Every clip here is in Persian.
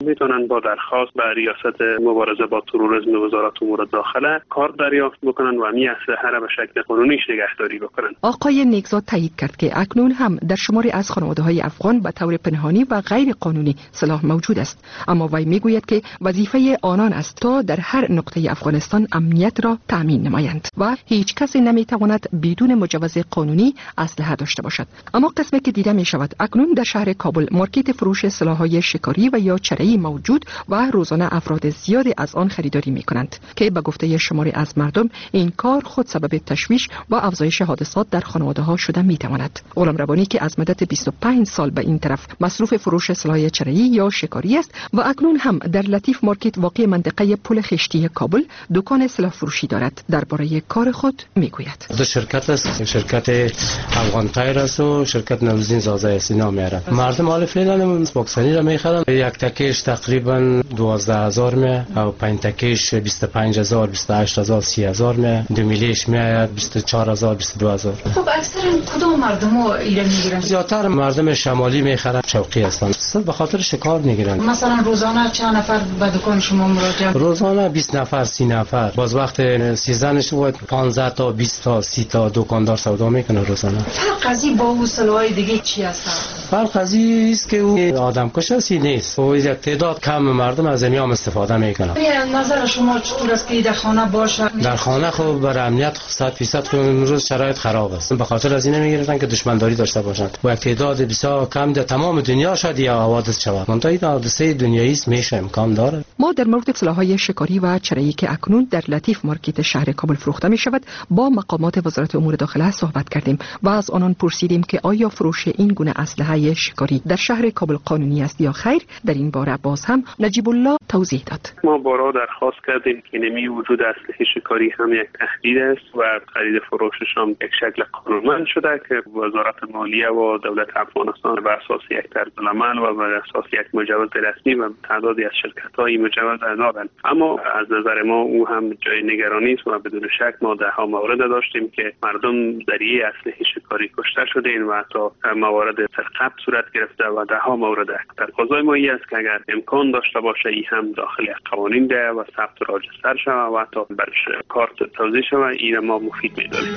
میتونن با درخواست به ریاست مبارزه با تروریسم وزارت امور داخله کارت دریافت بکنن و این اسلحه را به شکل قانونی نگهداری بکنن. آقای نیکزاد تایید کرد که اکنون هم در شماری از خانواده‌های افغان به طور پنهانی و غیر قانونی سلاح موجود است، اما وی میگوید که وظیفه آنان است تا در هر نقطه افغانستان امنیت را تامین نمایند و هیچ کسی نمیتواند بدون مجوز قانونی اسلحه داشته باشد. اما قسمی که دیده می شود اکنون در شهر کابل مارکت فروش سلاح‌های شکاری و یا چرایی موجود و روزانه افراد زیادی از آن خریداری می کنند که به گفته شماری از مردم این کار خود سبب تشویش و افزایش حادثات در خانواده ها شده می تواند. غلام ربانی که از مدت 25 سال به این طرف مصروف فروش سلاح چرایی یا شکاری است و اکنون هم در لطیف مارکت واقع منطقه پل خشتی کابل دکان سلاح فروشی دارد، درباره کار خود می گوید. دو شرکت است، شرکت افغان تایر است و شرکت نوروزین زازه است. اینا میاره مردم حال فعلا باکسنی را میخرن. یک تکیش تقریبا 12000 می او 5 تکیش 25000 28000 30000 می 2 میلیش میاد 24000 22000. خب اکثرا کدوم مردمو ایران میگیرن؟ زیادتر مردم شمالی میخرن، شوقی هستن، به خاطر شکار میگیرن. مثلا روزانه چند نفر به دکان شما مراجعه؟ روزانه 20 نفر 30 نفر. باز وقت سیزنش بود 15 تا 20 تا 30 تا دکاندار سودا میکنه روزانه. فرق قضیه با اون سلاح‌های دیگه چی هست؟ فرق قضیه است که او آدم کشی نیست. او یک تعداد کم مردم از این هم استفاده میکنن. نظر شما چطور است که در خانه باشه؟ در خانه خب برای امنیت 100% امروز شرایط خراب است. به خاطر از این میگیرن که دشمنداری داشته باشند. و یک تعداد بسیار کم در تمام دنیا شاید یا حوادث شود. منتها این حادثه دنیایی است، میشه امکان داره. ما در مورد سلاح‌های شکاری و چرایی که اکنون در لطیف مارکت شهر کابل فروخته می شود با مقامات وزارت امور داخله صحبت کردیم و از آنان پرسیدیم که آیا فروش این گونه اسلحه شکاری در شهر کابل قانونی است یا خیر. در این باره باز هم نجیب الله توضیح داد. ما بارها درخواست کردیم که نمی وجود اسلحه شکاری هم یک تهدید است و خرید فروشش هم یک شکل قانونمند شده که وزارت مالیه و دولت افغانستان بر اساس یک طرزالعمل و بر اساس یک مجوز رسمی و تعدادی از شرکت‌های مجوز دارند. اما از نظر ما او هم جای نگرانی است و بدون شک ما ده‌ها مورد داشتیم که مردم ذریعه اسلحه شکاری کشته شدند و حتی موارد سرقت صورت گرفته و ده‌ها مورد تقاضای ما است که اگر امکان داشته باشه این هم داخل قوانین ده و ثبت راجستر شود و حتی برش کارت توزیع شود. این ما مفید می‌دانیم.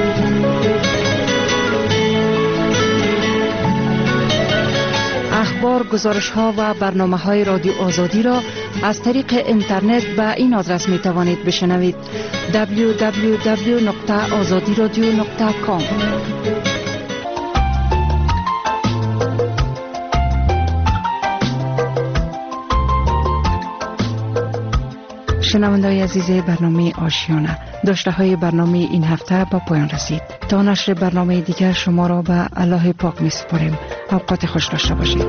اخبار، گزارش‌ها و برنامه‌های رادیو آزادی را از طریق اینترنت به این آدرس می‌توانید بشنوید: www.azadiradio.com. شنونده‌های عزیز برنامه آشیانه، داشته‌های برنامه این هفته به پایان رسید. تا نشر برنامه دیگر شما را به الله پاک می‌سپاریم. اوقات خوش داشته باشید.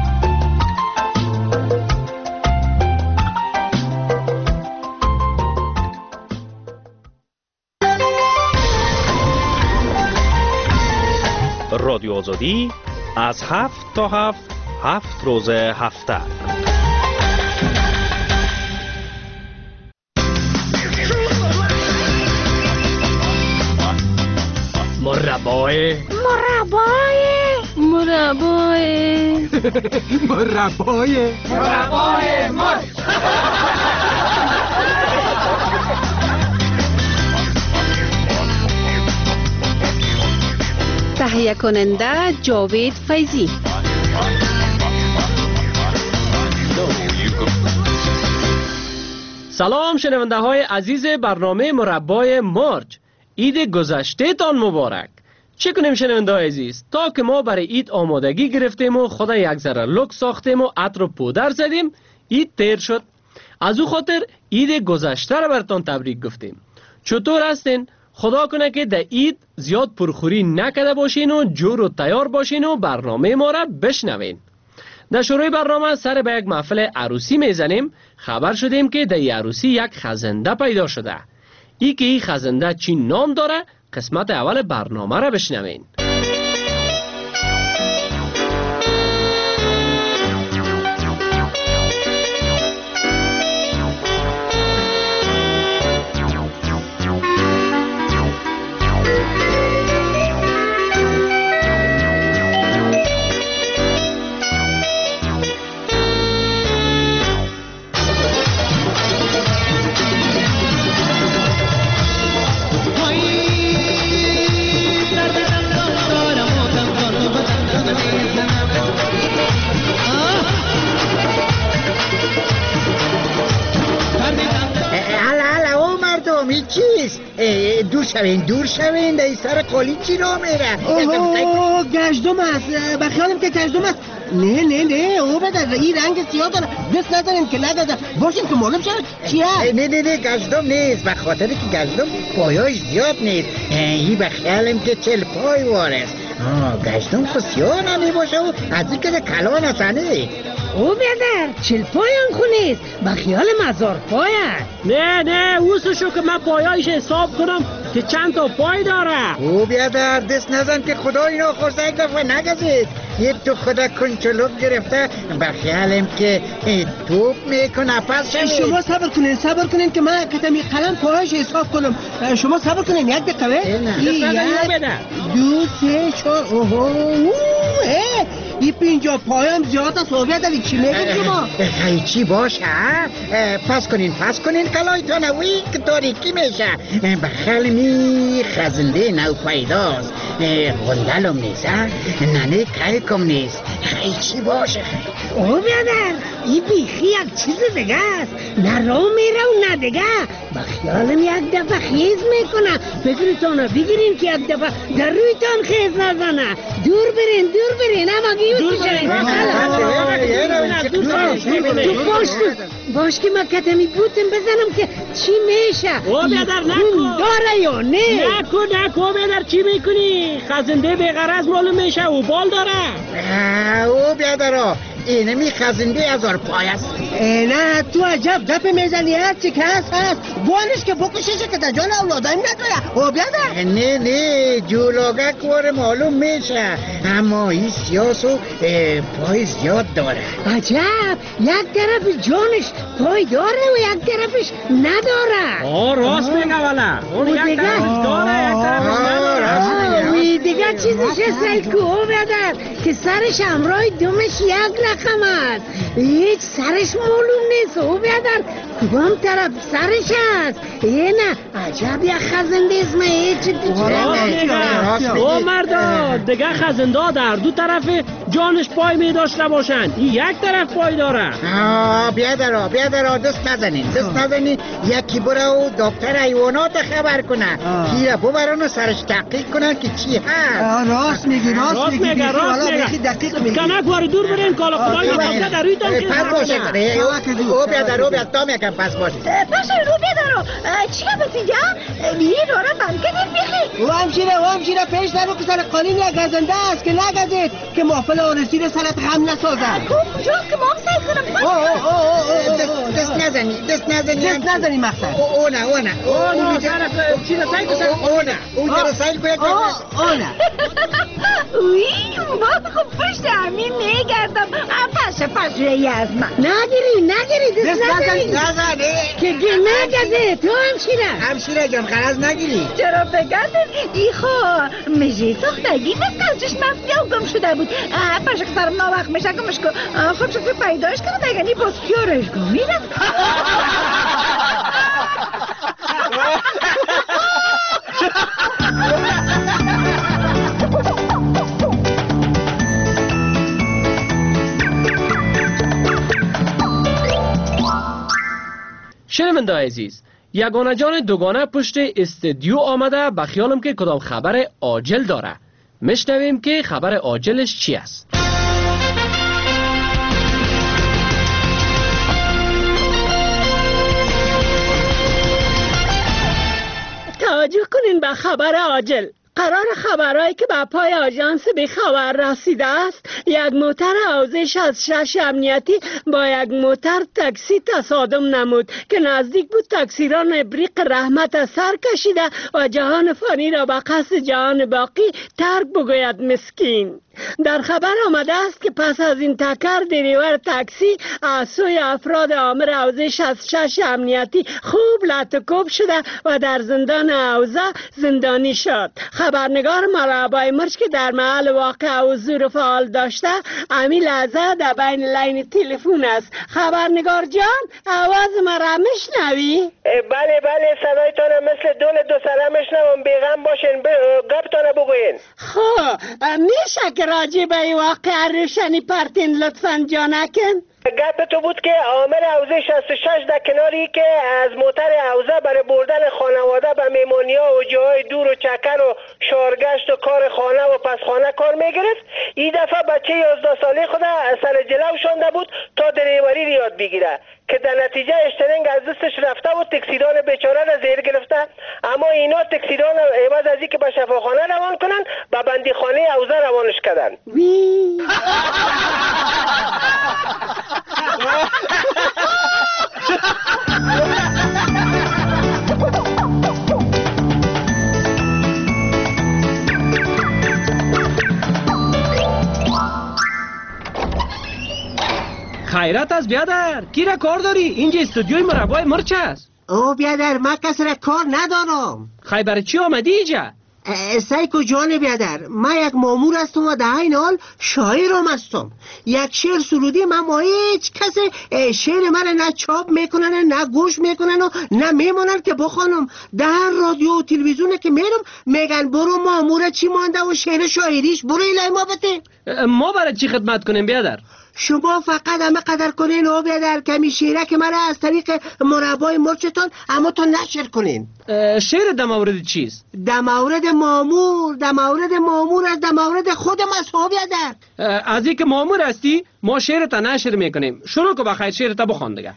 رادیو آزادی از 7 تا 7 روز هفته. مربای مرد. تهیه کننده جاوید فیضی. سلام شنونده های عزیز برنامه مربای مرج. عید گذشته تان مبارک. چه کنیم شنونده های عزیز؟ تا که ما برای عید آمادگی گرفتیم و خدا یک ذره لوک ساختیم و عطر و پودر زدیم، عید تیر شد. از او خاطر عید گذشته را برتان تبریک گفتیم. چطور هستین؟ خدا کنه که در عید زیاد پرخوری نکرده باشین و جور و تیار باشین و برنامه ما را بشنوین. در شروع برنامه سر به یک محفل عروسی میزنیم. خبر شدیم که در عروسی یک خزنده پیدا شده. ای که این خزنده چی نام داره؟ قسمت اول برنامه را بشنوین. نیست. دور شوین در سر قالی چی را میره؟ اوه گشتم است، بخیالم که گشتم است. نه او بدر این رنگ سیاه داره، دست نداریم که نداده باشیم که معلوم شد چی هست. نه گشتم نیست، به خاطر که گشتم پایاش زیاد نیست. این بخیالم که 40 پای وارست. گشتم خود سیاه نمی باشه و از این که کلان هستنه. او بیادر 40 پای هم خونیست، بخیال مزار پای هست. نه اوسشو که من پایایش حساب کنم که چند تا پای داره. او بیادر دست نزن که خدا اینا خورسه یک دفعه نگزید. یه تو خدا کنچلوب گرفته، بخیالم که توپ میکنه پس شوید. شما صبر کنین که من کتمی قلم پایش حساب کنم. شما صبر کنین یک دقیقه. 1 2 3 4 این 50 پایم زیاد است. صحبت داری چی میگید شما؟ چی باشه؟ پس کنین کلایتان وی که تاریکی میشه. بخیالمی خزنده نو پیداست. غندلم نیست، ننه کم نیست. چی باشه؟ او بیادر این بیخی یک چیز دیگه است، نه رو میره و نه دیگه. بخیالم یک دفعه خیز میکنه، فکرتانو بگیرین که یک دفعه در رویتان خیز نزنه. دور برین اما گیوت باش که ما کتمی بوتم بزنم که چی میشه. او بیادر نکن داره یا نه؟ نکن بیادر چی میکنی؟ خزنده بغرض معلوم میشه و بال داره. او بیادر اینمی خزنده 1000 پای است. نه تو عجب دپ میزنی، هر چی که هست بوانش که بکشیشه که در جان اولادایم نداره. او بیادر نه جولوگه کور معلوم میشه، اما این سیاسو پای زیاد داره. عجب یک طرف جانش پای داره و یک طرفش نداره. راست میگه والا. اون یک طرفش داره یک طرفش نداره. دیگه چیزش هست که او بیادر که سرش همراه دومش یک رقم است. هیچ سرش معلوم نیست. او بیادر کدام طرف سرش هست؟ نه عجب یک خزنده اسمه هیچ او مردا دیگه خزنده در دو طرف جانش پای می داشته باشن، این یک طرف پای داره. بیادر دست نزنین یکی برو دکتر حیوانات خبر کنه که ببرن و سرش تحقیق کنن که چی هست. راست میگی دقیق میگی. کنک وارد دور برین کالا خدای دکتر در رویتان که پس باشه. او بیادر دام یکم پس باشه. پس رو بیادر چی هم بسینجا؟ بیه داره ممکنه بیخی. او همشیره پیش در رو که سر قانین یک گزنده است که نگزید که محفل آرسید سرت غم نسازن. کجاست که ما هم سعی کنم؟ دست نزنی مقصد. اونه باز خوب پشت همین میگردم. پس روی از من نگیری دست نزنی که نگزه. تو همشیره جان غرض نگیری. چرا بگردن ای خواه مجی ساختگی مثل کلچش مفتی و گم شده بود. پشک سرم ناوقت میشه گمش کن. خب شکل پیداش کنه دگنی باز کیارش گمیرم. شنونده عزیز، یگانه جان دوگانه پشت استودیو آمده، بخیالم که کدام خبر عاجل داره. میشنویم که خبر عاجلش چی است. توجه کنین به خبر عاجل. قرار خبرهایی که به پای آژانس به خبر رسیده است، یک موتر حوزه 66 امنیتی با یک موتر تاکسی تصادم نمود که نزدیک بود تاکسیران ابریق رحمت سر کشیده و جهان فانی را به قصد جهان باقی ترک بگوید مسکین. در خبر آمده است که پس از این تکر دریور تاکسی از سوی افراد آمر حوزه 66 امنیتی خوب لطکوب شده و در زندان حوزه زندانی شد. خبرنگار مرابای مرچ که در محل واقع حضور فعال داشته امی لحظه در بین لین تلفن است. خبرنگار جان آواز مرا میشنوی؟ بله صدایتان مثل دول دو سره میشنوم. بیغم باشین گپتان بگوین. خب میشه که راجع به این واقع روشنی پرتین لطفاً جانکن؟ گپ تو بود که عامل حوزه 66 در کناری که از موتر حوزه برای بردن خانواده به میمونیا و جاهای دور و چکر و شارگشت و کار خانه و پس خانه کار میگرفت. این دفعه بچه 11 ساله خود سر جلو شانده بود تا دریوری یاد بگیره که در نتیجه اشترنگ از دستش رفته و تکسیدان بیچاره را زیر گرفته. اما اینا تکسیدان عوض از اینکه به شفاخانه روان کنن به بندیخانه حوزه روانش کردن. خیرت از بیادر، کی را کار داری؟ اینجا استودیوی مربای مرچ است. او بیادر من کس را کار ندارم. خیلی برای چی آمدی اینجا؟ سیکو جان بیادر، من یک مامور هستم و در این حال شاعرم هستم. یک شعر سرودی من با هیچ کس شعر من نه چاپ میکنن نه گوش میکنن و نه میمونن که بخوانم. در رادیو و تلویزیون که میرم میگن برو مامور چی مانده و شعر شاعریش برو الهی ما بده. ما برای چی خدمت کنیم بیادر؟ شما فقط همه قدر کنین و بیادر کمی شعره که من از طریق مربای مرچتان اما تو نشر کنین. شعر در مورد چیست؟ در مورد مامور، در مورد مامور از در مورد خودم از ها بیادر. از این که مامور هستی ما شعرتا نشر میکنیم. شروع که بخیر شعرتا بخوان دیگه.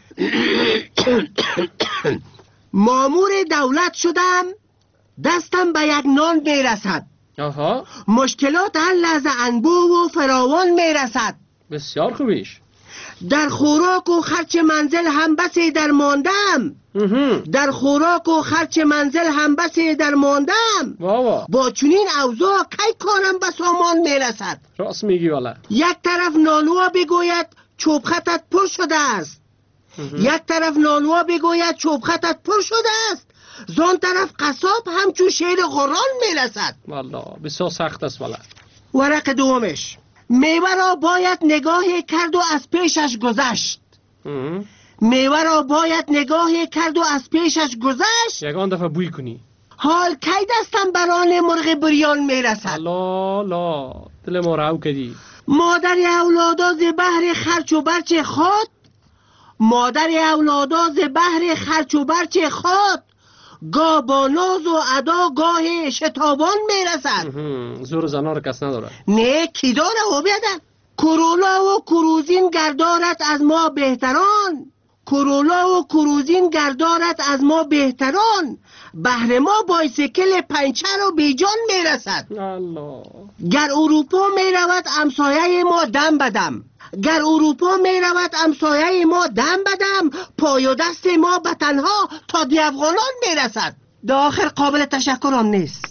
مامور دولت شدم دستم به یک نان میرسد. آها. مشکلات هر لحظه انبوه و فراوان میرسد. بسیار خوبیش. در خوراک و خرچ منزل هم بسی در ماندم. در خوراک و خرچ منزل هم بسی در ماندم. با چنین اوضاع کی کارم به سامان میرسد. راست میگی والا. یک طرف نانوا بگوید چوب خطت پر شده است. یک طرف نانوا بگوید چوب خطت پر شده است. زان طرف قصاب همچون شیر غران میرسد. والا بسیار سخت است والا. ورق دومش، میوه را باید نگاهی کرد و از پیشش گذشت. میوه را باید نگاهی کرد و از پیشش گذشت. یکان دفعه بوی کنی. حال کی دستم بران مرغ بریان میرسد. لا دل ما رو کدی. مادر اولادا ز بهر خرچ و برچ خود، مادر اولادا ز بهر خرچ و برچ خود، گاه با ناز و ادا گاه شتابان میرسد. زور زنا رو کس نداره. نه کی داره او بیادر. کرولا و کروزین گردارت از ما بهتران، کرولا و کروزین گردارت از ما بهتران، بهر ما بایسکل پنچر و بیجان میرسد. الله. گر اروپا میرود امسایه ما دم بدم، گر اروپا میرود امسایه ما دم بدم، پای و دست ما به تنها تا دی افغانان میرسد. در آخر قابل تشکرم نیست.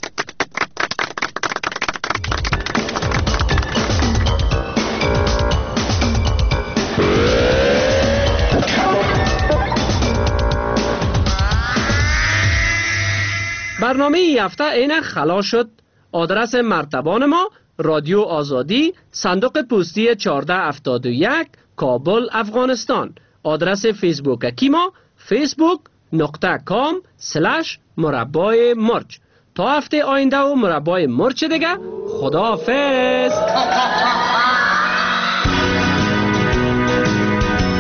برنامه این هفته اینک خلاص شد. آدرس مرتبان ما رادیو آزادی، صندوق پستی 1471 کابل افغانستان. آدرس فیسبوک ما facebook.com/مربای مرچ. تا هفته آینده و مربای مرچ دیگه. خداحافظ.